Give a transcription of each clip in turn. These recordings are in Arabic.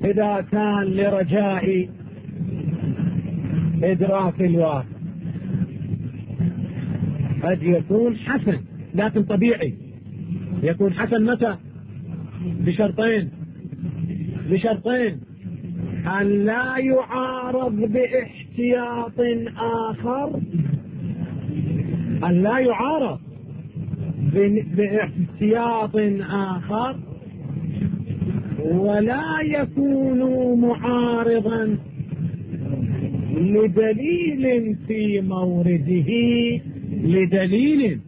إذا كان لرجاء إدراك الواقع قد يكون حسن، لكن طبيعي. يكون حسن متى؟ بشرطين: أن لا يعارض باحتياط آخر، أن لا يعارض باحتياط آخر، ولا يكون معارضا لدليل في مورده، لدليل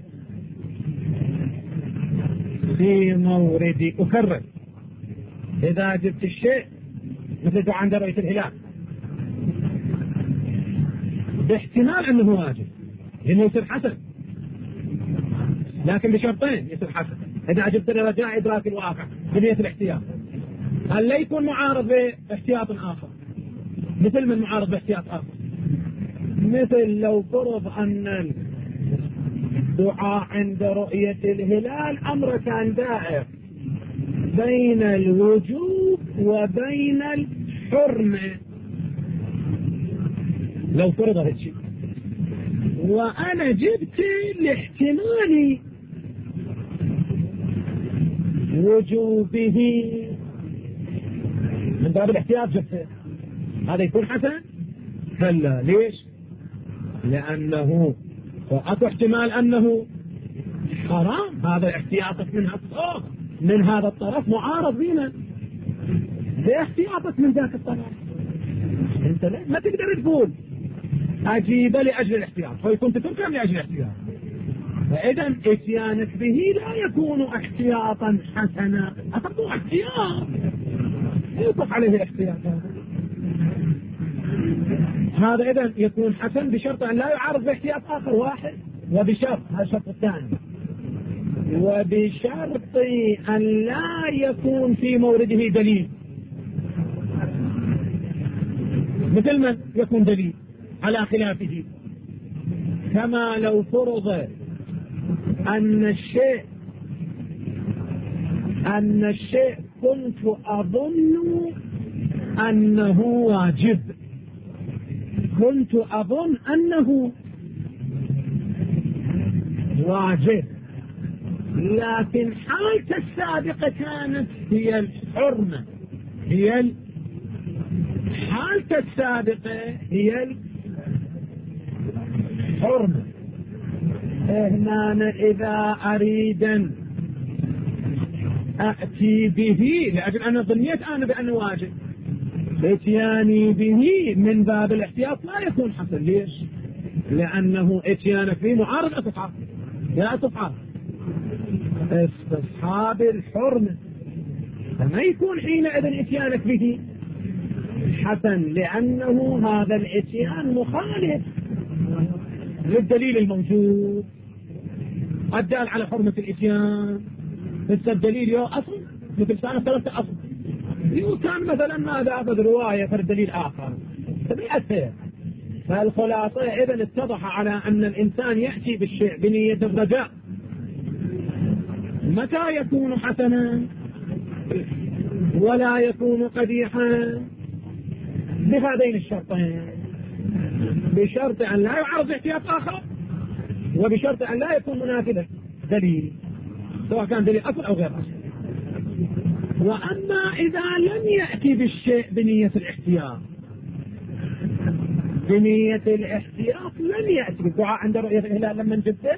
في مورد. أكرر: إذا جبت الشيء مثل عند رؤية الهلال باحتمال أنه واجب لأنه يصير حسن، لكن بشرطين يصير حسن. إذا جبت لرجاء إدراك الواقع بنية الاحتياط، هل لا يكون معارض باحتياط آخر؟ مثل من معارض باحتياط آخر؟ مثل لو فرض أن الدعاء عند رؤية الهلال أمر كان دائر بين الوجوب وبين الحرمة، لو فرض هذا الشيء، وأنا جبت لاحتمال وجوبه من باب الاحتياط جبته، هذا يكون حسن؟ كلا. ليش؟ لأنه أكو احتمال أنه حرام. هذا احتياطك من هذا الطرف معارض بينا باحتياطك من ذاك الطرف. انت ما تقدر تقول أجيب لأجل الاحتياط، ويكون تتركم لأجل الاحتياط. فإذا اتيانك به لا يكون احتياطا حسنا، أتبقى احتياط يطلق عليه الاحتياط. هذا إذن يكون حسن بشرط أن لا يعارض باحتياط آخر واحد، وبشرط، هذا الشرط الثاني، وبشرط أن لا يكون في مورده دليل. مثل من يكون دليل على خلافه؟ كما لو فرض أن الشيء كنت أظن أنه واجب، كنت أظن أنه واجب، لكن حالته السابقة كانت هي الحرمة، حالته السابقة هي الحرمة. هنا إذا أريد أن أأتي به لأجل أن ظنيت أنا بأنه واجب، اتياني به من باب الاحتياط لا يكون حسن. ليش؟ لأنه اتيانك به معارض أصحاب، لا أصحاب استصحاب الحرمة، فما يكون حينئذ اتيانك به حسن، لأنه هذا الاتيان مخالف للدليل الموجود الدال على حرمة الاتيان. مثل الدليل يو أصل، مثل سنة 3 أصل، يو كان مثلا ماذا أخذ رواية في الدليل آخر فبيأثر. فالخلاصة إذن اتضح على أن الإنسان يأتي بالشيء بنية الرجاء متى يكون حسنا ولا يكون قبيحا؟ بهذين الشرطين، بشرط أن لا يعرض احتياط آخر، وبشرط أن لا يكون منافذا دليل، سواء كان دليل أصل أو غير أصل. وأما إذا لم يأتي بالشيء بنية الاحتياط، بنية الاحتياط لم يأتي بالدعاء عند رؤية الهلال. لما جبته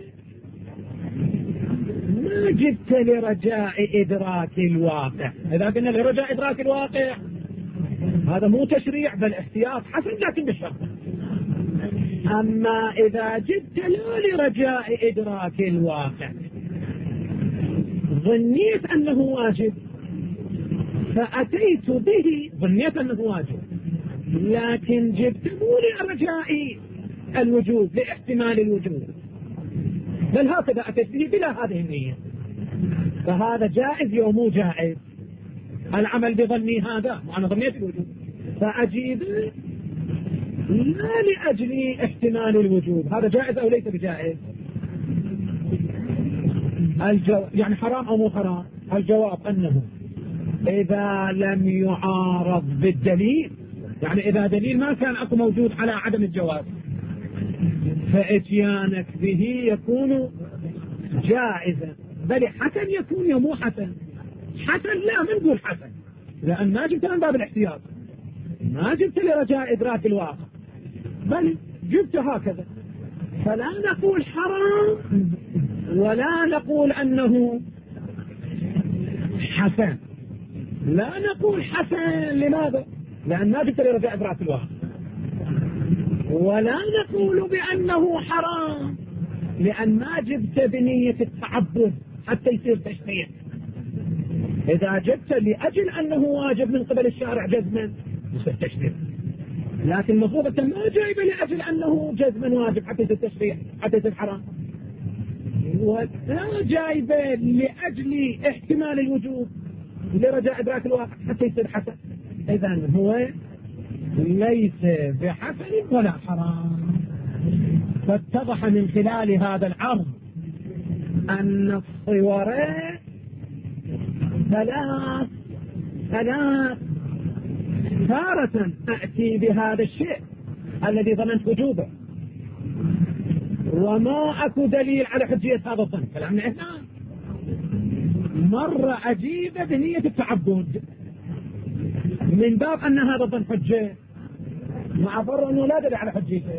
ما جبت لرجاء إدراك الواقع. إذا قلنا لرجاء إدراك الواقع هذا مو تشريع بل احتياط حسن، لكن بالشرط. أما إذا جبت لا لرجاء إدراك الواقع، ظنيت أنه واجب فأتيت به، ظنيت أنه واجب لكن جبت مو لرجاء الوجوب، لاحتمال الوجوب، بل هكذا أتيت به بلا هذه النية، فهذا جائز يوم مو جائز العمل بظني هذا، وأنا ظنيت الوجوب فأجيب لا لأجل احتمال الوجوب. هذا جائز أو ليس بجائز؟ يعني حرام أو مو حرام؟ الجواب أنه إذا لم يعارض بالدليل، يعني إذا دليل ما كان أكو موجود على عدم الجواز، فإتيانك به يكون جائزا. بل حسن يكون يا مو حسن؟ حسن لا، من نقول حسن؟ لأن ما جبت من باب الاحتياط، ما جبت لرجاء إدراك الواقع، بل جبت هكذا. فلا نقول حرام ولا نقول أنه حسن. لا نقول حسن، لماذا؟ لأن ما جبت لرجاء إدراك الواقع. ولا نقول بأنه حرام لأن ما جبت بنية التعبد حتى يصير تشريع. إذا جبت لأجل أنه واجب من قبل الشارع جزما يصير تشريع، لكن المفروض أنت ما جايب لأجل أنه جزما واجب حتى يصير تشريع، حتى يصير حرام، ولا جايب لأجل احتمال الوجوب لرجاء إدراك الواقع حتى يصير حسن. إذن هو ليس بحسن ولا حرام. فاتضح من خلال هذا العرض أن الصور ثلاث. تارة أأتي بهذا الشيء الذي ظننت وجوبه وما أكو دليل على حجية هذا الظن، كلامنا هنا. مرة أجيب بنية التعبد من باب أن هذا الظن حجة، مع ضر أنه لا دليل على حجيته.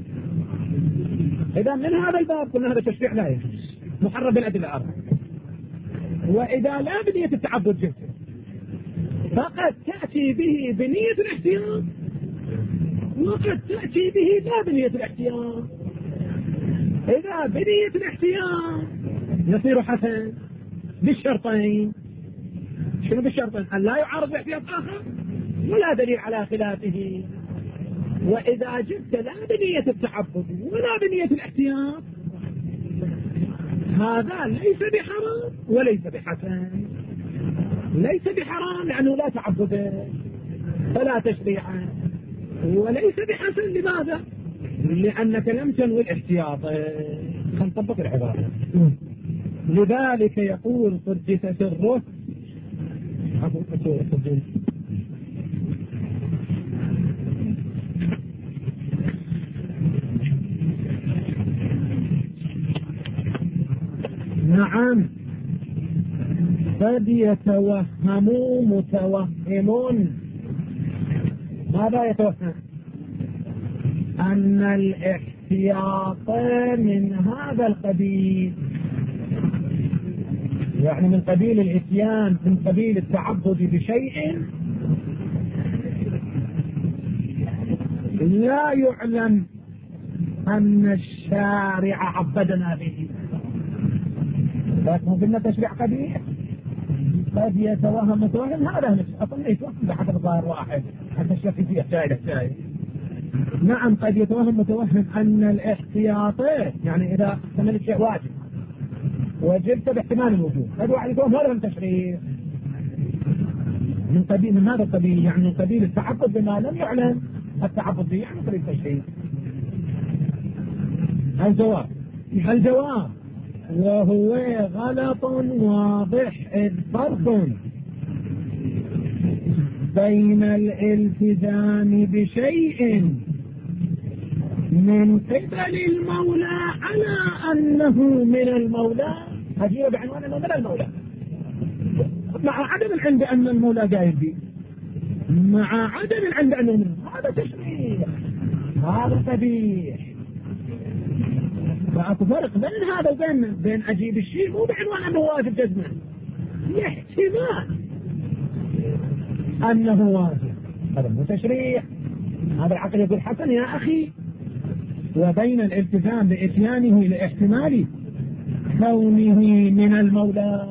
إذا من هذا الباب قلنا هذا تشريع لا يجوز، محرم بالأدلة الأربعة. وإذا لا بنية التعبد جزء، فقد تأتي به بنية الاحتياط وقد تأتي به لا بنية الاحتياط. إذا بنية الاحتياط يصير حسن بالشرطين. شنو بالشرطين؟ أن لا يعارض باحتياط آخر ولا دليل على خلافه. وإذا جبت لا بنية التعبد ولا بنية الاحتياط هذا ليس بحرام وليس بحسن. ليس بحرام لأنه لا تعبد فلا تشريع، وليس بحسن لماذا؟ لأنك لم تنوي الاحتياط. نطبق العبارة. لذلك يقول قدس سره نعم قد يتوهم متوهم. ماذا يتوهم؟ أن الاحتياط من هذا القبيل، يعني من قبيل الاتيان، من قبيل التعبد بشيء لا يعلم أن الشارع عبدنا به. لكن قلنا تشريع قبيح. قد يتوهم متوهم، هذا أصلا يتوهم بحسب ظاهر واحد حتى الشيء فيه شاي. نعم قد يتوهم متوهم أن الاحتياطات، يعني إذا احتمل الشيء واجب وجبت باحتمال الوجود، قد واحد يتوهم هذا من تشريع من قبيل من هذا القبيل، يعني من قبيل التعبد بما لم يعلم التعبد به، يعني قبيل التشريع. الجواب وهو غلط واضح، إذ فرق بين الالتزام بشيء من قبل المولى على أنه من المولى، هجيه بعنوان أنه من المولى، مع عدم العلم بأن المولى قايل به، مع عدم العلم بأنه منه. هذا تشريع، هذا قبيح. فأكو فرق بين هذا وبين أجيب الشيء مو بعنوان أنه واجب جزما، احتمال أنه واجب، هذا مو تشريع. هذا العقل يقول حسن يا أخي. وبين الالتزام بإتيانه لاحتمال كونه من المولى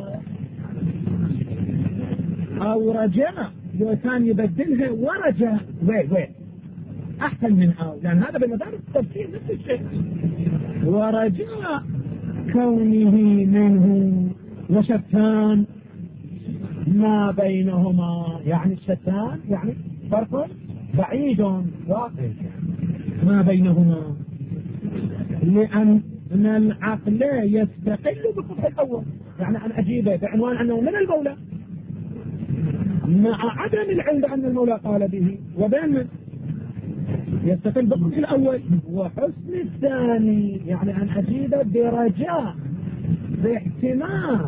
أو رجاء، لو كان يبدلها ورجاء وين أحسن من أو، لأن هذا بمدار التفسير نفس الشيء. ورجاء كونه منه وشتان ما بينهما، يعني الشتان يعني فرق بعيد واقع ما بينهما، لأن العقل يستقل بالقبح الأول، يعني أن أجيبه بعنوان أنه من المولى مع عدم العلم بأن المولى قال به، وبين يستقل بالضبط الأول وحسن الثاني، يعني أن أجيب برجاء باحتمال.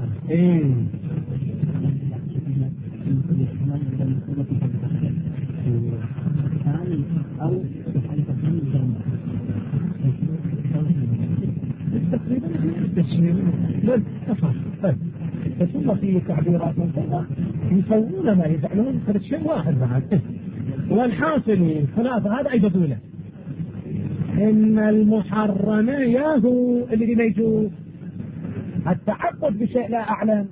ثم في تعبيرات كذا يسوون ما يفعلون في شيء واحد بعد. والحاصل ثلاثة هذا أي بدولة إن المحرم ياهو اللي ما يجوز التعبد بشيء لا أعلم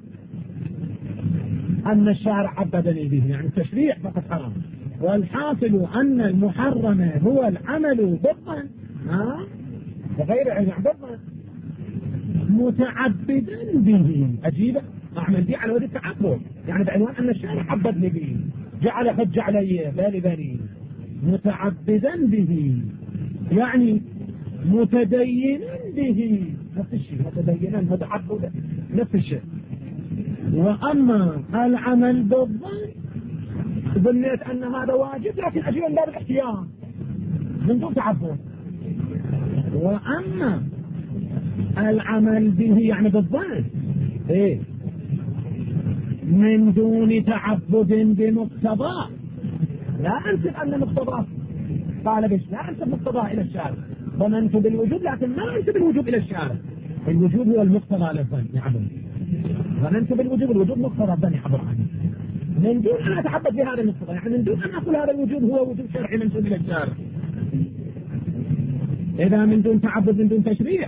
أن الشارع عبدني به، يعني التشريع فقط حرام. والحاصل أن المحرم هو العمل بالظن بغير علم بالظن متعبدا به. أجيبه أعمل به على وجه التعبد، يعني بعنوان أن الشارع عبدني به، جعل حج علي بالي بالي متعبدا به، يعني متدينا به، نفس الشيء، متدينا متعبدا نفس الشيء. وأما العمل بالظن ظنيت أن هذا واجب لكن أجيب من باب الاحتياط من دون تعبد. وأما العمل به يعني بالظن من دون تعبد بمقتضاه، لا أنسب أن مقتضاه قال بش، لا أنسب مقتضاه إلى الشارع، ظننت بالوجوب لكن ما أنسب الوجوب إلى الشارع. الوجوب هو المقتضى للظن يعبد، ظننت بالوجوب، الوجوب مقتضى الظن يعبر عنه من دون أن أتعبد بهذا المقتضى، يعني من دون أن أقول هذا الوجوب هو وجوب شرعي منسوب إلى الشارع. إذا من دون تعبد من دون تشريع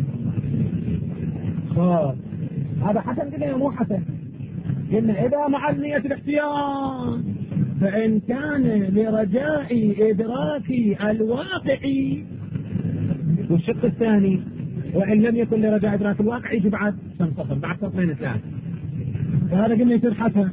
هذا حسن قلنا مو حسن، قلنا إذا مع النية الاحتياط فإن كان لرجاء إدراك الواقع. والشق الثاني وإن لم يكن لرجاء إدراك الواقع يجي بعد سطر، بعد سطرين ثلاثة، فهذا قلنا يصير حسن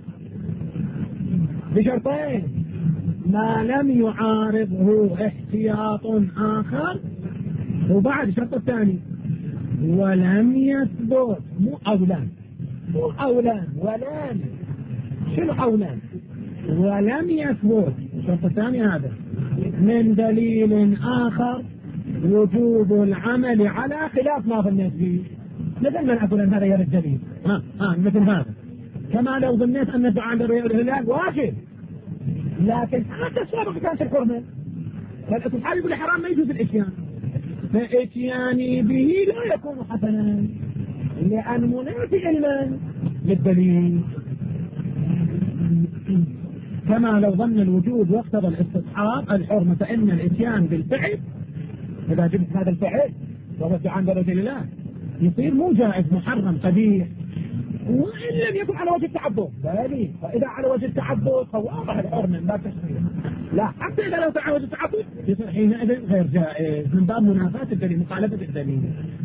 بشرطين: ما لم يعارضه احتياط آخر، وبعد الشرط الثاني ولم يثبت مو أولان ولان شنو أولان ولم يثبت الشرط الثاني هذا من دليل آخر وجوب العمل على خلاف ما ظنيت به. مثل ما أقول أن هذا يرى الدليل مثل هذا، كما لو ظنيت أن الدعاء لرؤية الهلال واجب لكن حتى السابق كانت الحرمة، فالإصحاب يقول حرام ما يجوز الإتيان، فإتياني به لا يكون حسنا لأن منافي علما للدليل. كما لو ظن الوجود واقتضى الاستصحاب الحرمة، فإن الإتيان بالفعل إذا جبت هذا الفعل وهو الدعاء لرؤية الهلال يصير مو جائز، محرم قبيح، وإن لم يكن على وجه التعبد بالي، فإذا على وجه التعبد فواضح الحرمة لا تشريع، لا حتى إذا لو على وجه التعبد يصير حينئذ غير جائز من باب منافاة الدليل، مخالفة الدليل.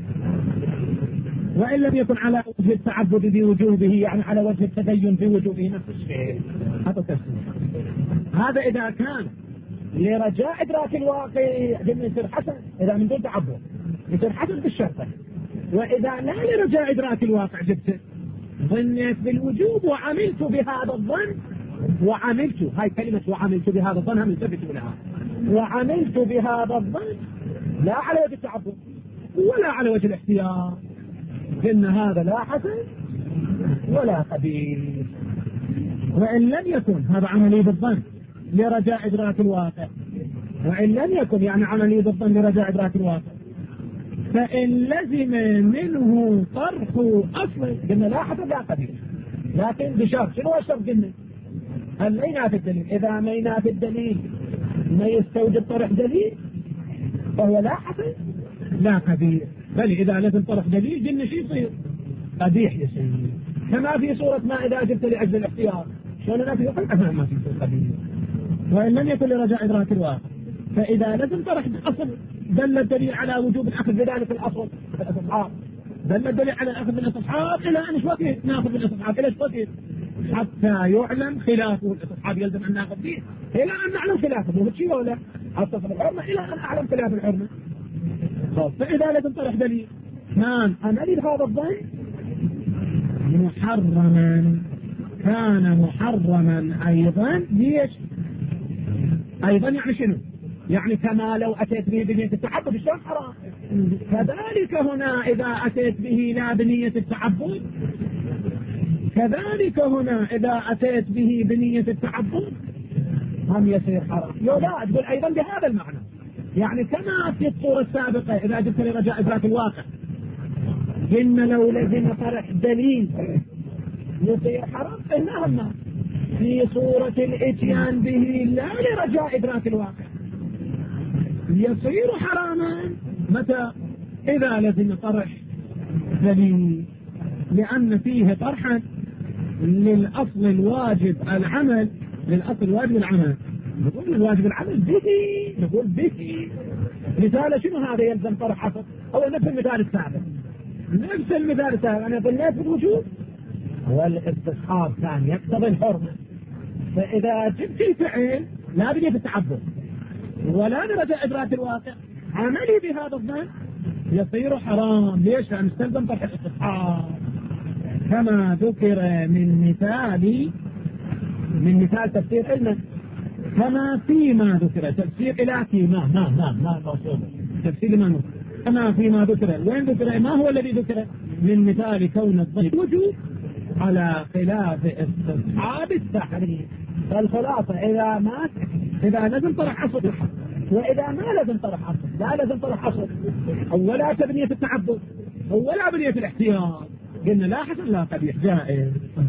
وإن لم يكن على وجه التعبد بوجوبه يعني على وجه التدين بوجوبه نفس الشيء، هذا تفسير. هذا إذا كان لرجاء إدراك الواقع يصير حسن، إذا من دون تعبد يصير حسن بالشرطة. وإذا لا لرجاء إدراك الواقع جبت ظنيت بالوجوب وعملت بهذا الظن، وعملت هاي كلمة وعملت بهذا الظن هم يثبتوا لها، وعملت بهذا الظن لا على وجه التعبد ولا على وجه الاحتياط، إن هذا لا حسن ولا قبيح. وإن لم يكن هذا عملي بالظن لرجاء إدراك الواقع، وإن لم يكن يعني عملي بالظن لرجاء إدراك الواقع، فإن لزم منه طرح أصل قلنا لا حسن لا قبيح، لكن بشرط. شنو الشرط؟ قلنا هل ما ينافي الدليل، إذا ما ينافي الدليل ما يستوجب طرح دليل فهو لا حسن لا قبيح، بل إذا لازم طرح دليل قلنا شيء يصير قبيح يصير، كما في صورة ما إذا جبت لأجل الاختيار شلون نافي قبيح ما في صورة قبيح. وإن لم يكن لرجاء إدراك الواقع، فإذا لازم طرح الأصل دل الدليل على وجوب الأخذ بذلك الأصل الاستصحاب، دل الدليل على الأخذ بالاستصحاب إلى أن ايش وقت ناخذ بالاستصحاب إلى ايش وقت حتى يعلم خلافه. الاستصحاب يلزم أن ناخذ به إلى أن نعلم خلافه، مو شيء ولا حتى في الحرمة إلى أن أعلم خلاف الحرمة. فإذا لازم طرح دليل كان عملي بهذا الظن محرما، كان كان محرما أيضا ليش؟ أيضا يعني شنو؟ يعني كما لو أتيت به بنية التعبد شلون حرام؟ كذلك هنا إذا أتيت به لا بنية التعبد، كذلك هنا إذا أتيت به بنية التعبد هم يصير حرام. لا تقول أيضا بهذا المعنى، يعني كما في الصورة السابقة إذا جبت لرجاء إدراك الواقع إن لو لزم طرح دليل يصير حرام، إنما في صورة الإتيان به لا لرجاء إدراك الواقع يصير حراما متى؟ إذا لزم طرح دليل، لأن فيه طرحا للأصل الواجب العمل، للأصل الواجب العمل. نقول الواجب العمل به، نقول به مثال شنو هذا يلزم طرح حصر؟ هو نفس المثال السابق، نفس المثال السابق. أنا ظنيت بالوجود والاستصحاب كان يقتضي الحرمة، فإذا جبت الفعل لا بنية التعبد ولا لرجاء إدراك الواقع عملي بهذا الظن يصير حرام. ليش؟ لأن استلزم طرح الاستصحاب كما ذكر من مثال تفسير علما، كما فيما ذكر تفسير إلهي ما موصول تفسير ما نذكر، كما فيما ذكر. وين ذكر؟ ما هو الذي ذكر؟ من مثال كون الظن وجود على خلاف استصحاب التحريم. فالخلاصة إذا لازم طرح حصر، وإذا ما لازم طرح حصر، لا لازم طرح حصر ولا تبنية التعبد ولا بنية الاحتياط، قلنا لا حسن لا قبيح جائز.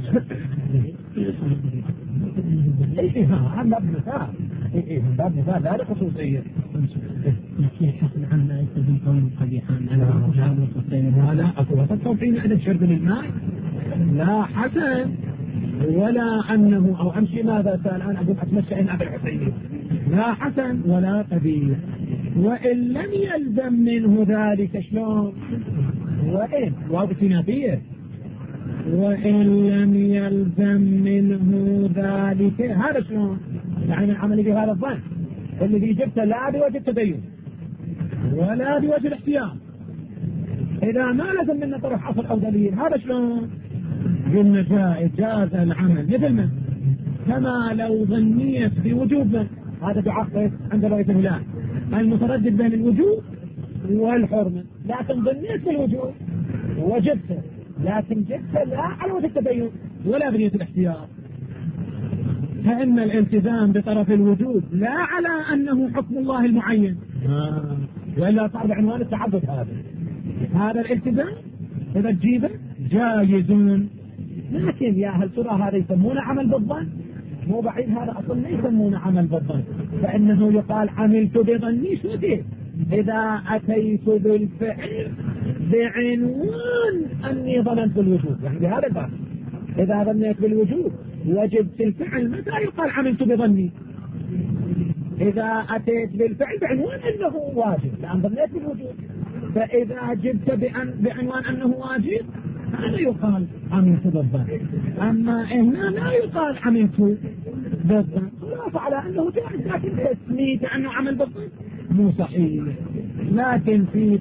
هم باب مثال لا لخصوصية. حسن عن لا يستلزم كون قبيحا. لا أكو وصلتم فينا عدد شرب الماء لا حسن ولا أنه أو أمشي ماذا سأل أنا أقول أتمشى إن أبي الحسين لا حسن ولا قبيح. وإن لم يلزم منه ذلك شلون؟ وإن وابتنافية وإن لم يلزم منه ذلك هذا شلون؟ يعني من عمل بهذا الظن الذي جبته لا بوجه التدين ولا بوجه الاحتياط، إذا ما لزم منه طرح حصر أو دليل هذا شلون؟ قلنا جاز العمل مثل من كما لو ظنيت بوجوب من هذا بعقد عند رؤية الهلال المتردد بين الوجوب والحرمة، لكن ظنيت بالوجوب وجبته، لكن جبته لا على وجه التبين ولا بنية الاحتياط، فإن الالتزام بطرف الوجوب لا على أنه حكم الله المعين وإلا صار بعنوان التعبد. هذا الالتزام إذا تجيبه جايز، لكن يا هل ترى هذا يسمونه عمل بالظن؟ مو بعيد، هذا أصلا ما يسمونه عمل بالظن، فإنه يقال عملت بظني شو إذا أتيت بالفعل بعنوان أني ظننت بالوجود، يعني بهذا الباب إذا ظنيت بالوجود وجبت الفعل متى يقال عملت بظني؟ إذا أتيت بالفعل بعنوان أنه واجب لأن ظنيت بالوجود، فإذا جبت بعنوان أنه واجب هذا يقال عملت بالظن. أما هنا لا يقال عملت بالظن، خلاص على أنه جائز، لكن تسميته أنه عمل بالظن مو صحيح. لكن في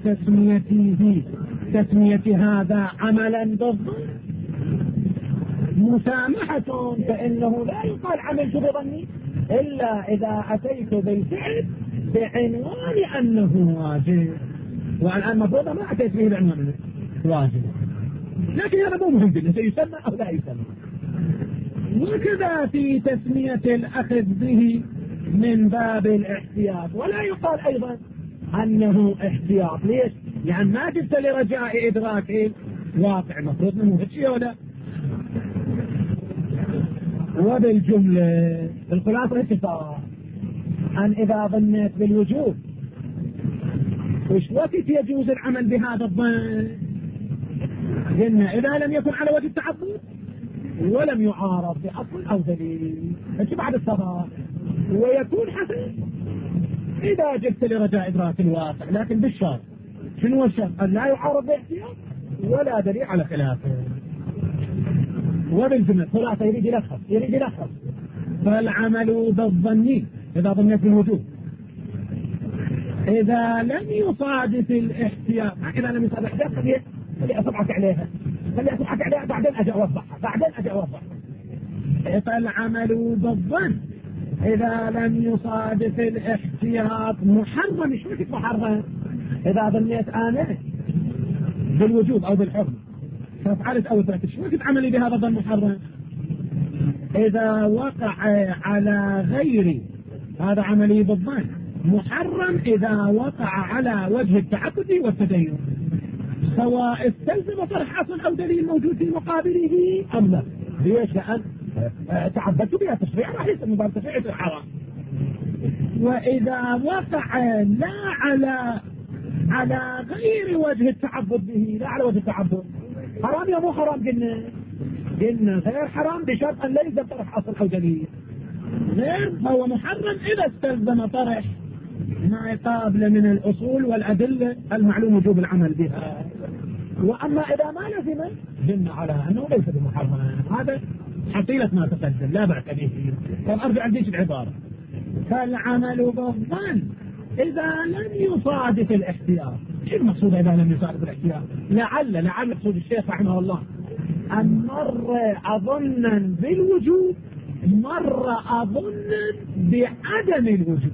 تسمية هذا عملا بالظن مسامحة، فإنه لا يقال عملت بظني إلا إذا أتيت بالفعل بعنوان أنه واجب، والآن مفروض ما أتيت به بعنوان واجب، لكن هذا مو مهم جدا سيسمى أو لا يسمى. وكذا في تسمية الأخذ به من باب الاحتياط، ولا يقال أيضا أنه احتياط. ليش؟ يعني ما جبت لرجاء إدراك واقع، مفروض منه هالشيء ولا. وبالجملة الخلاصة اتفاق أن إذا ظنيت بالوجوب وش وقت يجوز العمل بهذا الظن؟ قلنا إذا لم يكن على وجه التعبد ولم يعارض بأصل أو دليل، فشو بعد الصفاء؟ ويكون حسن إذا جبت لرجاء إدراك الواقع، لكن بالشرط. شنو هو الشرط؟ أن لا يعارض باحتياط ولا دليل على خلافه. وبالجملة خلاصة يريد يلخص فالعمل بالظني إذا ظنيت بالوجود إذا لم يصادف الاحتياط، إذا لم يصادف الاحتياط خلي أصبحك عليها بعدين أجي أوضحها. فالعمل بالظن إذا لم يصادف الاحتياط محرم. شو اسمه محرم؟ إذا ظنيت أنا بالوجوب أو بالحرمة ففعلت أو تركت، شو اسم عملي بهذا الظن محرم؟ إذا وقع على غيري هذا عملي بالظن محرم إذا وقع على وجه التعبد والتدين، سواء استلزم طرح أصل أو دليل موجود في مقابله أم لا. ليش؟ لأن تعبدت بها تشريع راح يصير من باب تشريع الحرام. وإذا وقع لا على غير وجه التعبد به، لا على وجه التعبد، حرام يا مو حرام؟ قلنا غير حرام بشرط أن لا يلزم طرح أصل أو دليل، غير هو محرم إذا استلزم طرح ما يقابل من الأصول والأدلة المعلوم وجوب العمل بها. وأما إذا ما لزم قلنا على أنه ليس بمحرم. هذا حصيلة ما تقدم لا بأس به. طب أرجع لديش العبارة. فالعمل بالظن إذا لم يصادف الاحتياط. شو المقصود إذا لم يصادف الاحتياط؟ لعل مقصود الشيخ رحمه الله أن مر أظنا بالوجوب، مر أظنا بعدم الوجوب.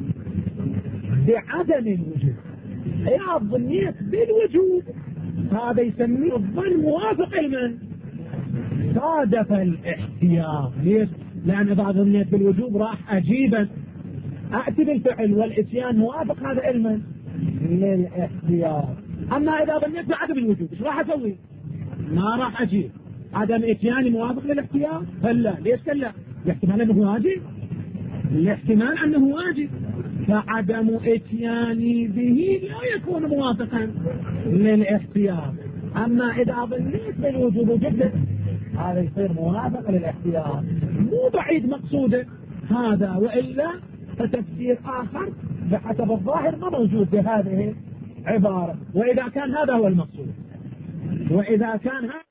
يا ظنيت بالوجوب هذا يسميه الظن موافق لمن صادف الاحتياط. ليش؟ لأن إذا ظنيت بالوجوب راح أجيبا أأتي بالفعل والإتيان موافق هذا علما للاحتياط. أما إذا ظنيت بعدم الوجوب إيش راح أسوي؟ ما راح أجيب عدم إتياني موافق للاحتياط. فلا. ليش كلا؟ الاحتمال أنه واجب، الاحتمال أنه واجب، فعدم إتياني به لا يكون موافقا للاحتياط. أما إذا ظنيت بالوجوب وجبت هذا يصير موافق للاحتياط. مو بعيد مقصوده هذا، وإلا فتفسير آخر بحسب الظاهر ما موجود بهذه عبارة. وإذا كان هذا هو المقصود، وإذا كان هذا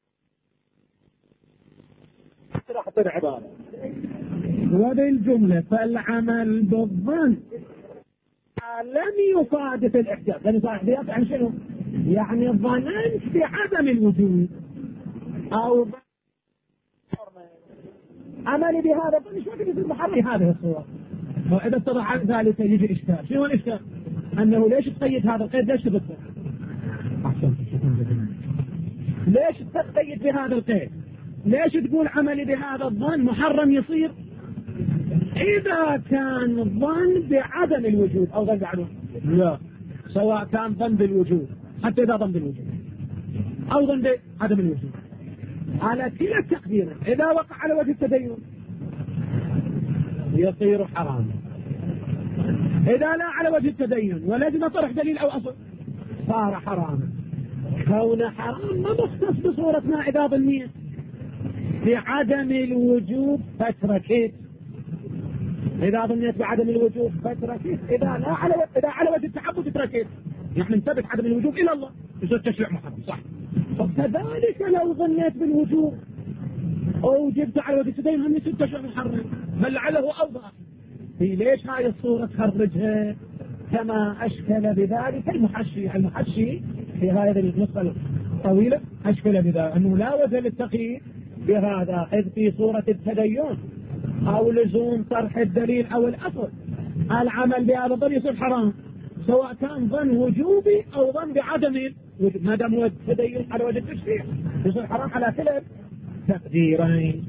راح تصير عبارة. وبالجملة فالعمل بالظن لم يصادف الاحتياط. لم يصادف الاحتياط يعني شنو؟ يعني ظننت بعدم الوجود أو عملي بهذا الظن شو يصير محرم في هذه الصورة. وإذا اتضح ذلك يجي الإشكال. شنو الإشكال؟ أنه ليش تقيد هذا القيد؟ ليش تبثه؟ ليش تقيد بهذا القيد؟ ليش تقول عملي بهذا الظن محرم يصير؟ إذا كان ظن بعدم الوجود أو ظن بعدم، لا، سواء كان ظن بالوجود، حتى إذا ظن بالوجود أو ظن بعدم الوجود، على كلا التقدير إذا وقع على وجه التدين يصير حراما. إذا لا على وجه التدين ولازم طرح دليل أو أصل صار حراما. كون حرام ما مختص بصورة ما إذا ظنيت بعدم الوجود فتركت. إذا ظنيت بعدم الوجود فتركت. إذا على وجه التعبد تركت. يعني انثبت عدم الوجود إلى الله يصير تشريع محرم. صح. فكذلك لو ظنيت بالوجود أو جبت على وجه التدين هم يصير تشريع محرم، بل لعله أوضح. في ليش هاي الصورة تخرجها كما أشكل بذلك المحشي في هذه النسخة الطويلة أشكل بذلك أنه لا وجه للتقييد بهذا، إذ في صورة التدين أو لزوم طرح الدليل أو الأصل العمل بهذا الظن يصير حرام، سواء كان ظن وجوبي أو ظن بعدم وجوب. ما دام هو التدين على وجه التشريع يصير حرام على كلا تقديرين.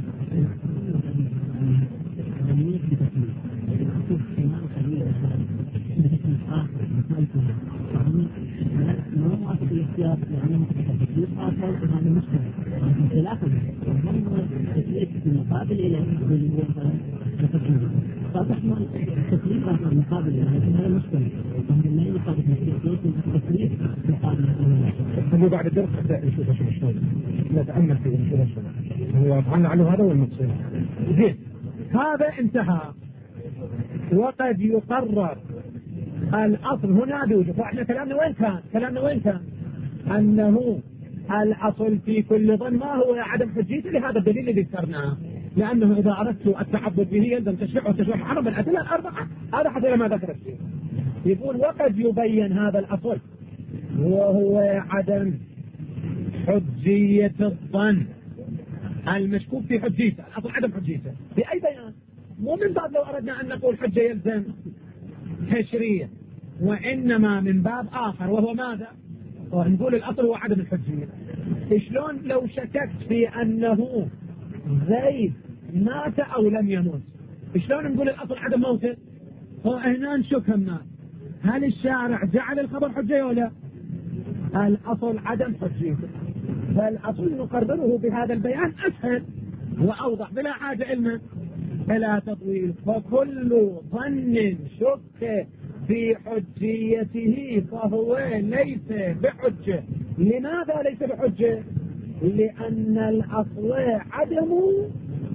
بعد الدرس نشوف شلون نتأمل في هو فعلنا عنه هذا والمقصود. زين، هذا انتهى. وقد يقرر الأصل هنا بوجود. فإحنا كلامنا وين كان؟ أنه الأصل في كل ظن ما هو عدم حجيته لهذا الدليل الذي ذكرناه، لأنه إذا أردت التعبد به يلزم تشريع وتشريع محرم بالأدلة الأربعة. هذا حتى ما ذكر الشيء. يقول وقد يبين هذا الأصل وهو عدم حجية الظن المشكوك في حجيته، الأصل عدم حجيته بأي بيان، مو من باب لو أردنا أن نقول حجة يلزم تشريع، وإنما من باب آخر وهو ماذا؟ نقول الأصل هو عدم الحجية. شلون لو شككت في أنه زيد مات أو لم يموت، شلون نقول الأصل عدم موته؟ هنا نشك هنا، هل الشارع جعل الخبر حجة ولا؟ الأصل عدم حجيته، فالأصل نقرره بهذا البيان أسهل وأوضح بلا حاجة إلنا بلا تطويل. فكل ظن شك في حجيته فهو ليس بحجة. لماذا ليس بحجة؟ لأن الأصل عدمه،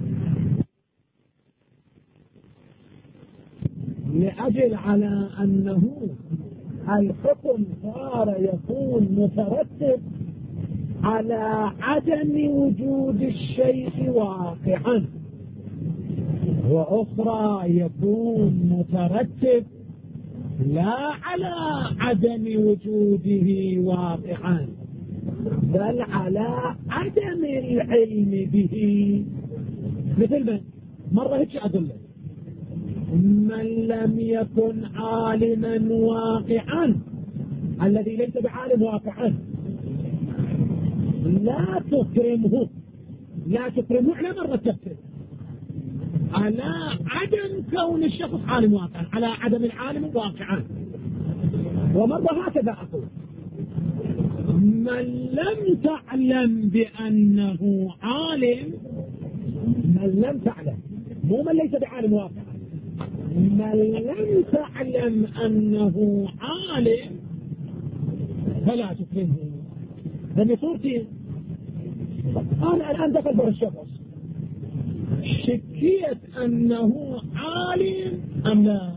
لأجل على أنه الحكم صار يكون مترتب على عدم وجود الشيء واقعا، وأخرى يكون مترتب لا على عدم وجوده واقعا بل على عدم العلم به. مثل من مرة هيك أدلة: من لم يكن عالما واقعا، الذي ليس بعالم واقعا لا تكرمه. لا تكرمه على مرة تكرم على عدم كون الشخص عالم واقعا، على عدم العالم واقعا. ومرة هكذا أقول: من لم تعلم بأنه عالم، من لم تعلم، مو من ليس بعالم واقعا، من لم تعلم أنه عالم فلا تكرمه. لأن صورتي أنا الآن دخل بر الشخص، شكيت أنه عالم أم لا؟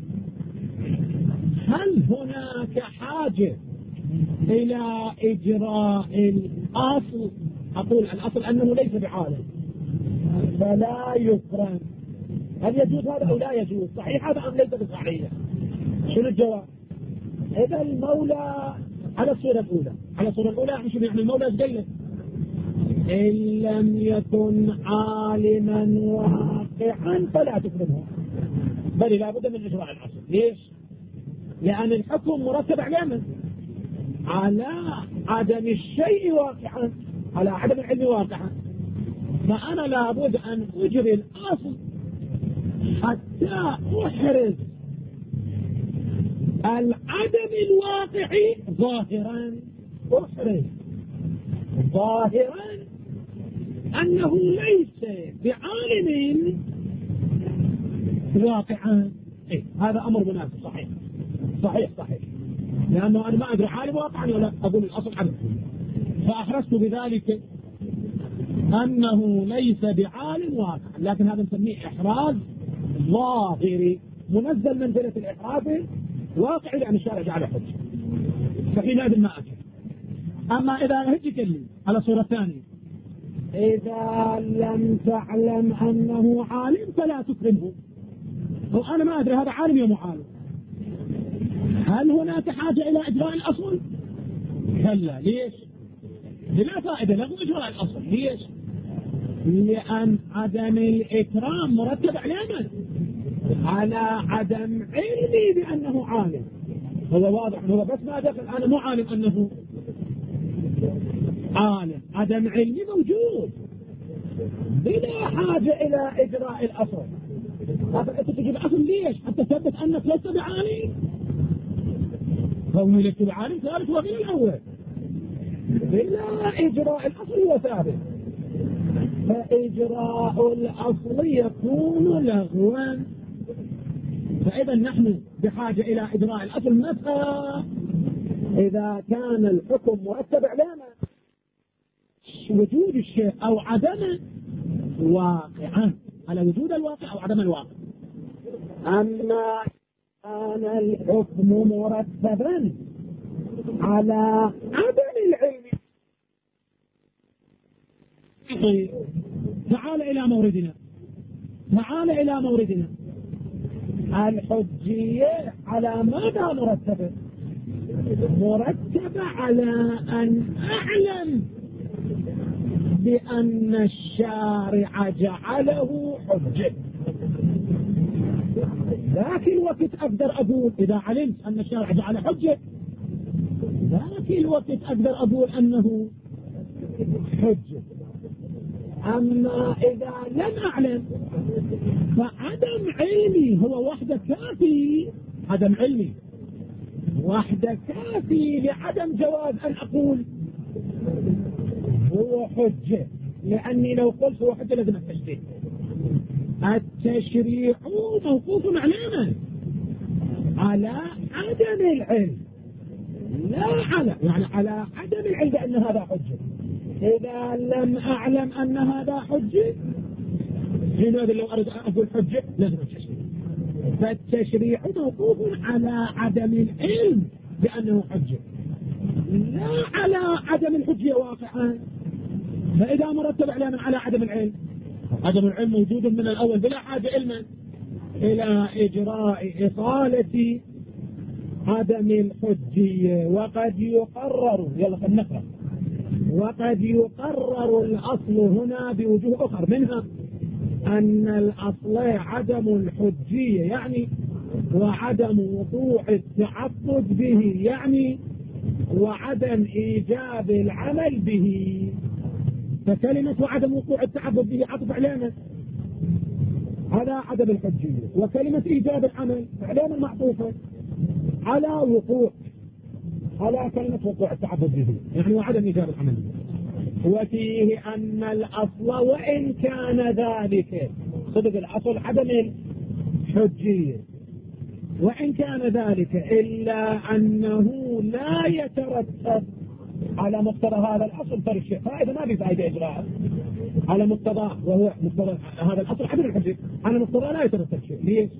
هل هناك حاجة إلى إجراء الأصل؟ أقول الأصل أنه ليس بعالم فلا يكرم. هل يجوز هذا أو لا يجوز؟ صحيح هذا أم ليس بصحيح؟ شنو الجواب؟ إذا المولى على الصورة الأولى، على الصورة الأولى يعني شنو يعني؟ المولى جيد إن لم يكن عالما واقعا فلا تكرمه، بل لا بد من إجراء الأصل. ليش؟ لأن الحكم مرتب على من؟ على عدم الشيء واقعا، على عدم العلم واقعا. فأنا لابد أن أجري الأصل حتى أحرز العدم الواقعي ظاهرا، أحرز ظاهرا أنه ليس بعالم واقعا. هذا أمر مناسب. صحيح صحيح صحيح، لأنه أنا ما أدري عالم واقعا ولا، أقول الأصل عدم، فأحرزت بذلك أنه ليس بعالم واقعا. لكن هذا نسميه إحراز ظاهري، منزل منزلة الإحراز واقعي، لأن الشارع جعله حجة، فحينئذ ما أكل. أما إذا هجك لي على صورة ثانية: إذا لم تعلم أنه عالم فلا تكرمه. وأنا ما أدري هذا عالم يا مو عالم، هل هناك حاجة إلى إجراء الأصل؟ كلا. ليش؟ لا فائدة له إجراء الأصل. ليش؟ لأن عدم الإكرام مرتب على من؟ على عدم علمي بأنه عالم. هو واضح، هو بس ما دخل أنا مو عالم أنه عالم، عدم علمي موجود بلا حاجة إلى إجراء الأصل. طب أنت تجيب أصل ليش؟ حتى تثبت أنك لست بعالم. كوني لست بعالم ثابت وغير الأول، بلا إجراء الأصل هو ثابت. فإجراء الأصل يكون لغوا. فإذا نحن بحاجة إلى إجراء الأصل متى؟ إذا كان الحكم مرتب على وجود الشيء أو عدمه واقعا، على وجود الواقع أو عدم الواقع. أما كان الحكم مرتبا على عدم العلم. تعال إلى موردنا، تعال إلى موردنا. الحجية على ماذا مرتبة؟ مرتبة على أن أعلم بأن الشارع جعله حجة. ذاك الوقت أقدر أقول إذا علمت أن الشارع جعله حجة، ذاك الوقت أقدر أقول أنه حجة. أما إذا لم أعلم فعدم علمي هو وحده كافي، عدم علمي وحده كافي لعدم جواز أن أقول هو حجة، لأني لو قلت هو حجة لازم التشريع. التشريع موقوف على على عدم العلم، لا على عدم العلم بأن هذا حجة. إذا لم أعلم أن هذا حجة، حينئذ لو أريد أن أقول حجة لازم التشريع. فالتشريع موقوف على عدم العلم بأنه حجة، لا على عدم الحجة واقعا. فإذا مرتب علما على عدم العلم، عدم العلم موجود من الأول بلا حاجة علما إلى إجراء إصالة عدم الحجية. وقد يقرر، يلا خلينا نقرأ، وقد يقرر الأصل هنا بوجوه أخرى، منها أن الأصل عدم الحجية يعني وعدم وقوع التعبد به يعني وعدم إيجاب العمل به. فكلمة وعدم وقوع التعبد به عطف علامة على عدم الحجية، وكلمة إيجاب العمل علامة معطوفة على وقوع، على كلمة وقوع التعبد به يعني وعدم إيجاب العمل به. وفيه أن الأصل وإن كان ذلك، صدق الأصل عدم الحجية وإن كان ذلك، إلا أنه لا يترتب على مقتضى هذا الأصل فرق، فإذا ما في فائدة إجراء على مقتضى، وهو مقتضى هذا الأصل عدم الحجية، على مقتضى لا يترتب شيء. ليش؟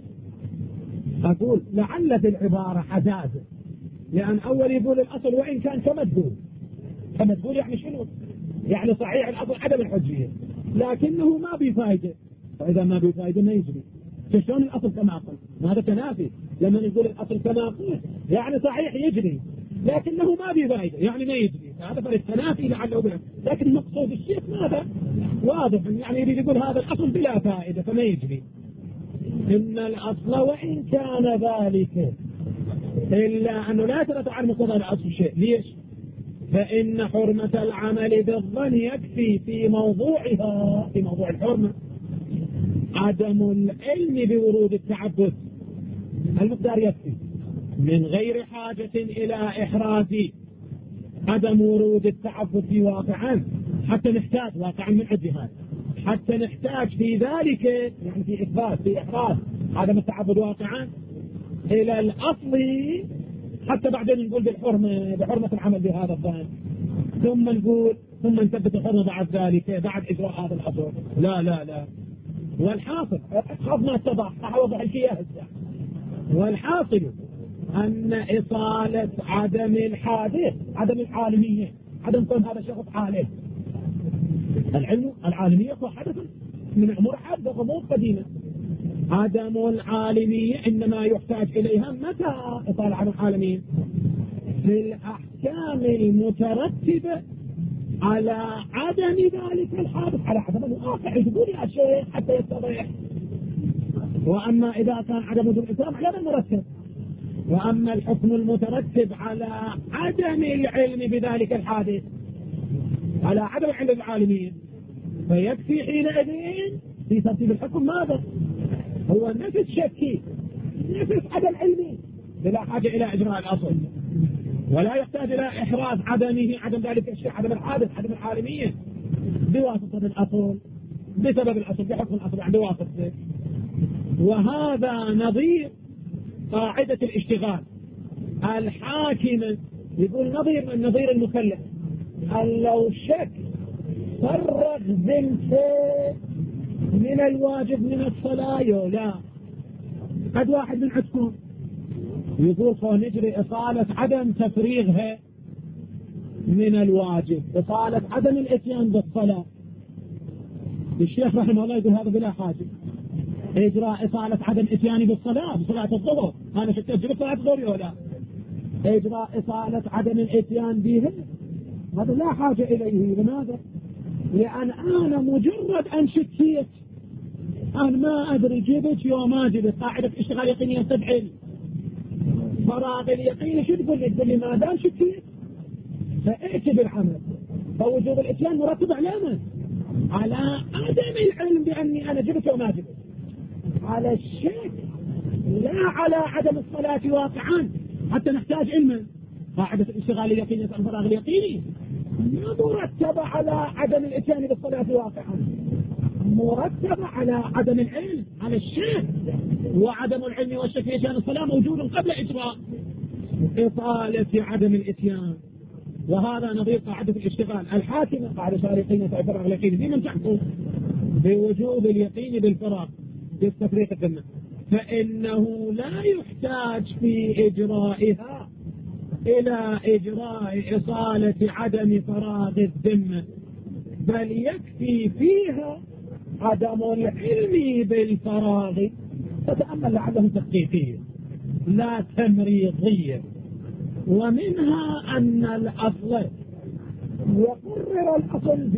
أقول لعل في العبارة حزازة، لأن أول يقول الأصل وإن كان كمدلول يعني شنو؟ يعني صحيح الأصل عدم الحجية لكنه ما بفائدة، فإذا ما بفائدة ما يجري. شلون الأصل كما قلت؟ هذا تنافي. لما نقول الأصل كما قلت يعني صحيح يجري لكنه ما بفائدة يعني ما يجري، هذا فرق تنافي لعله بها. لكن مقصود الشيخ ماذا؟ واضح، يعني يريد يقول هذا الأصل بلا فائدة فما يجري. إن الأصل وإن كان ذلك، إلا أنه لا يترتب على مقتضى الأصل شيء. ليش؟ فإن حرمة العمل بالظن يكفي في موضوعها، في موضوع الحرمة، عدم العلم بورود التعبد. المقدار يكفي من غير حاجة إلى إحراز عدم ورود التعبد في واقعا، حتى نحتاج واقعا من الجهات، حتى نحتاج في ذلك يعني في إثبات في إحراز عدم التعبد واقعا إلى الأصل، حتى بعدين نقول بحرمة العمل بهذا الظن، ثم نقول ثم نثبت الحرمة بعد ذلك بعد إجراء هذا الأصل. لا لا لا. والحاصل خذ ما اتضح أوضح الكياه. والحاصل أن إصالة عدم الحادث، عدم العالمية، عدم كون هذا الشخص عالم، العلم العالمية هو حدث من أمور حادثة أمور قديمة. عدم العالمية إنما يحتاج إليها متى إصالة عدم العالمية؟ في الأحكام المترتبة على عدم ذلك الحادث، على عدم الواقع. يقول يا شيخ حتى يتضح. وأما إذا كان عدم وجود الإسلام على المرتب، وأما الحكم المترتب على عدم العلم بذلك الحادث، على عدم العلم العالمية، فيكفي حينئذ في ترتيب الحكم ماذا؟ هو نفس شكي، نفس عدم علمي بلا حاجة إلى إجراء الأصل، ولا يحتاج إلى إحراز عدمه، عدم ذلك الشيء، عدم الحادث، عدم العالمية بواسطة الأصل، بسبب الأصل، بحكم الأصل عند واسطة. وهذا نظير قاعدة الاشتغال الحاكمة. يقول نظير المكلف أن لو شك فرغ ذمته من الواجب من الصلاة لا. قد واحد من عندكم يقول خلينا نجري إصالة عدم تفريغها من الواجب، إصالة عدم الاتيان بالصلاة. الشيخ رحمه الله يقول هذا بلا حاجة، إجراء إصالة عدم اتياني بالصلاة بصلاة الظهر، أنا شكت أجري صلاة الظهر ولا إجراء إصالة عدم الاتيان به هذا لا حاجة إليه. لماذا؟ لأن أنا مجرد أن شكيت، أنا ما أدري جبت يوم ما جبت، قاعدة اشتغال يقينية تبعي فراغ اليقين، شو تقول لي؟ تقول لي ما دام شكيت فائت بالعمل، فوجوب الاتيان مرتب على من؟ على عدم العلم بأني أنا جبت وما جبت، على الشك لا على عدم الصلاة واقعا، حتى نحتاج علما. قاعدة الاشتغال اليقيني الفراغ اليقيني ما مرتبة على عدم الاتيان بالصلاة واقعا، مرتبة على عدم العلم، على الشك، وعدم العلم والشك في شأن الصلاة موجود قبل إجراء إطالة عدم الاتيان. وهذا نظير قاعدة الاشتغال الحاكمة، قاعدة اليقين الفراغ اليقيني بمن تحكم بوجوب اليقين بالفراغ بالتفريق الذمة، فإنه لا يحتاج في إجرائها إلى إجراء إصالة عدم فراغ الذمة، بل يكفي فيها عدم العلم بالفراغ. فتأمل لعلهم تحقيقية لا تمريضية. ومنها أن الأصل يقرر الأصل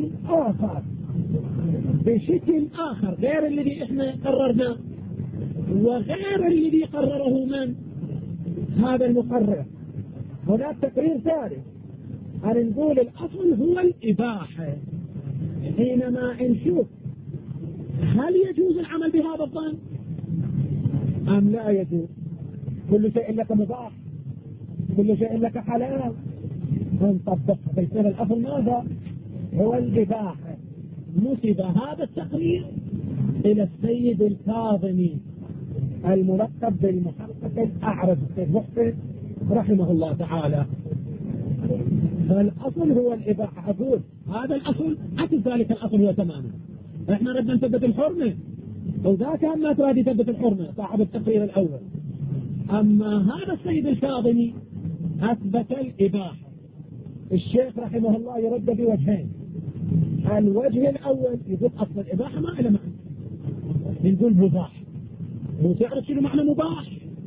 بشكل آخر غير الذي إحنا قررناه، وغير الذي قرره من هذا المقرر. هناك تقرير ثالث، أن نقول الأصل هو الإباحة. حينما نشوف هل يجوز العمل بهذا الظن أم لا يجوز؟ كل شيء لك مباح، كل شيء لك حلال، نطبقها. فيصير الأصل ماذا؟ هو الإباحة. نسب هذا التقرير إلى السيد الكاظمي الملقب بالمحقق الأعرج السيد محسن رحمه الله تعالى. فالأصل هو الإباحة. أقول هذا الأصل عكس ذلك الأصل هو تماما. احنا ردنا نثبت الحرمة، وذاك ما تراد يثبت الحرمة صاحب التقرير الأول. أما هذا السيد الكاظمي أثبت الإباحة. الشيخ رحمه الله يرد بوجهين. الوجه الأول يقول أصل الإباحة ما إلى معنى، نقول مباح. وتعرف شنو معنى مباح؟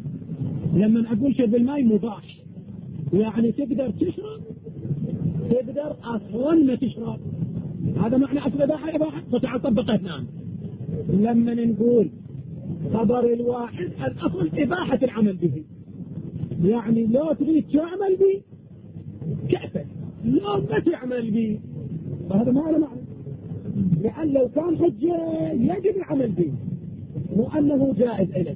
لما أقول شرب الماء مباح يعني تقدر تشرب، تقدر أصلا ما تشرب، هذا معنى أصل إباحة. إباحة فتعال طبقها هنا. لما نقول خبر الواحد الأصل إباحة العمل به، يعني لو تريد تعمل به كأسك، لو ما تعمل به فهذا ما له معنى. لأن لو كان حجة يجب العمل به، مو أنه جائز إليك.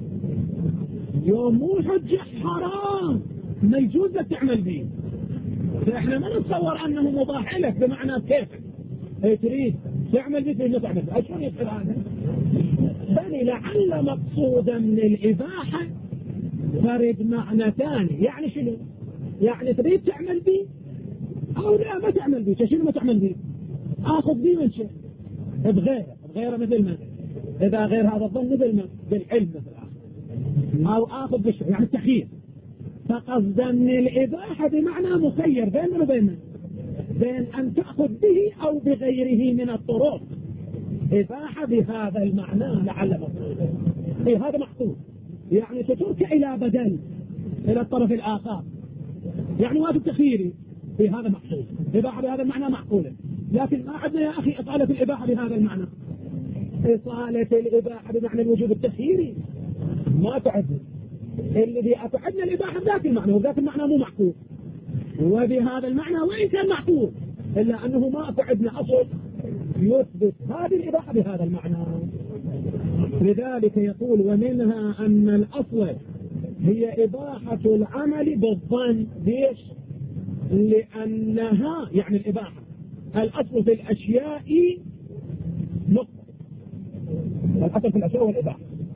يوم مو حجة حرام ما يجوز لك تعمل به. فإحنا ما نتصور أنه مباح لك بمعنى كيفك تريد تعمل به ما تعمل به. أشون يفعل هذا؟ بل لعل مقصودا من الإباحة فرد معنى ثاني. يعني شنو؟ يعني تريد تعمل به أو لا ما تعمل به. شنو ما تعمل به؟ آخذ به من شيء بغيره مثل ما إذا غير هذا الظن مثل ما بالعلم مثل آخر، أو آخذ بالشيء يعني التخيير. فقصدا من الإباحة بمعنى مخير بين وبين بين أن تأخذ به أو بغيره من الطرق. إباحة بهذا المعنى لعل مقصود. هذا مقصود، يعني تترك إلى بدل إلى الطرف الآخر، يعني واجب تخييري في هذا مقصود. إباحة بهذا المعنى معقولة، لكن ما عندنا يا أخي إطالة الإباحة بهذا المعنى. إطالة الإباحة بمعنى الوجوب التخييري ما تعدنا. الذي أتعدنا الإباحة بذات المعنى، وذات المعنى مو معقول. وبهذا المعنى وإن كان معقول إلا أنه ما أتعدنا أصل يثبت هذه الإباحة بهذا المعنى. لذلك يقول ومنها أن الأصل هي إباحة العمل بالظن. ليش؟ لأنها يعني الإباحة الأصل في الأشياء نقطة، الأصل في الأشياء والإباحة.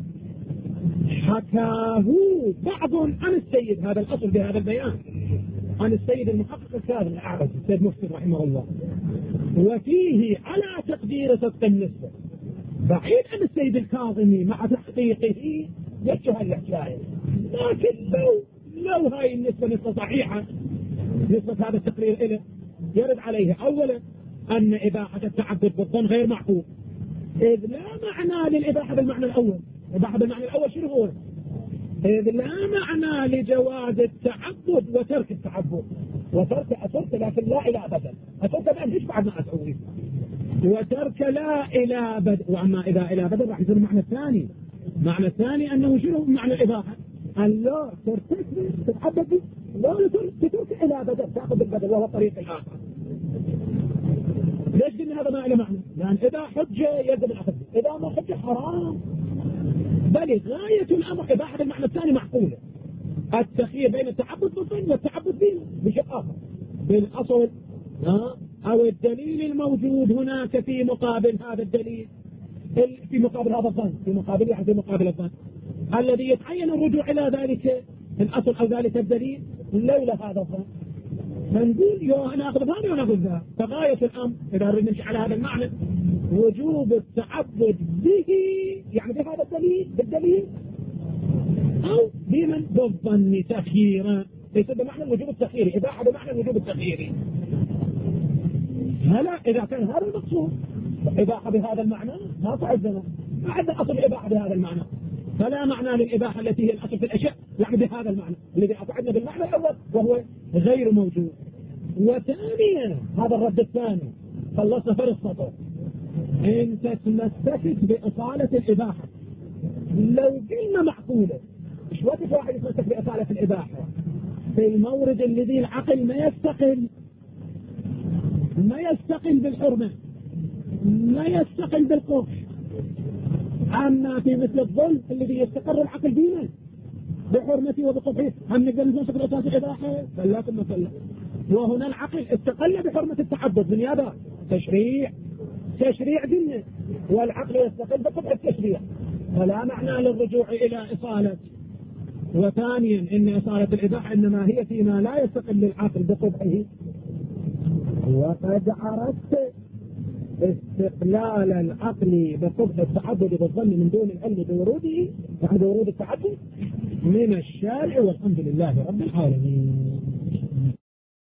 حكاه بعض عن السيد هذا الأصل بهذا البيان عن السيد المحقق الكاظم الأعرج السيد محسن رحمه الله، وفيه على تقدير صدق النسبة بعيد عن السيد الكاظمي مع تحقيقه يشتهى الإحجاج. لكن لو هاي النسبة نسبة صحيحة، نسبة هذا التقرير إله يرد عليه أولا أن إباحة التعبد بالظن غير معقول، إذ لا معنى للإباحة بالمعنى الأول. إباحة بالمعنى الأول شنو هو؟ إذ لا معنى لجواز التعبد وترك التعبد، وترك أترك لكن لا إلى أبدا. أترك بأن إيش بعد ما أسوي؟ وترك لا إلى بدء. وأما إذا إلى بدء راح يصير المعنى الثاني. معنى الثاني أنه شنو معنى الإباحة؟ أن لا ترتكب تتحدث به، لا تترك إلى بدء، تأخذ البدء وهو الطريق الآخر. ليش قلنا هذا ما إلى معنى؟ لأن إذا حجة يجب الأخذ، إذا ما حجة حرام. بل غاية الأمر إباحة المعنى الثاني معقولة. التخيير بين التعبد بالظن والتعبد بشيء آخر بالأصل، أو الدليل الموجود هناك في مقابل هذا الدليل، في مقابل هذا الظن، في مقابل الظن الذي يتعين الرجوع إلى ذلك الأصل أو ذلك الدليل لولا هذا الظن. فنقول ناخذ هذا وناخذ ذا. فغاية الأمر إذا نريد نمشي على هذا المعنى وجوب التعبد به، يعني بهذا الدليل بالدليل، أو بمن بالظن تخييرا. ليس بمعنى الوجوب التخييري، إباحة بمعنى الوجوب التخييري. هلا إذا كان هذا المقصود إباحة بهذا المعنى ما تعزنا، ما عندنا أصل إباحة بهذا المعنى، فلا معنى للإباحة التي هي الأصل في الأشياء يعني بهذا المعنى الذي أقعدنا بالمعنى الأول وهو غير موجود. وثانيا هذا الرد الثاني خلصنا فرق سطر. انت تمسكت بإصالة الإباحة. لو قلنا معقولة مش وقت واحد يتمسك بإصالة الإباحة في المورد الذي العقل ما يستقل بالحرمة، ما يستقل بالقبح. أما في مثل الظلم الذي يستقر العقل بينه بحرمته وبقبحه، هم نقدر نمسك بإصالة الإباحة؟ فلا ثم فلا. وهنا العقل استقل بحرمة التعبد من يابا تشريع دينه، والعقل يستقل بقبح التشريع، فلا معنى للرجوع إلى إصالة. وثانيا إن إصالة الإباحة إنما هي فيما لا يستقل العقل بقبحه. وقد عرفت استقلال العقل بقبح التعبد بالظن من دون العلم بوروده، يعني بورود التعبد من الشارع، والحمد لله رب العالمين.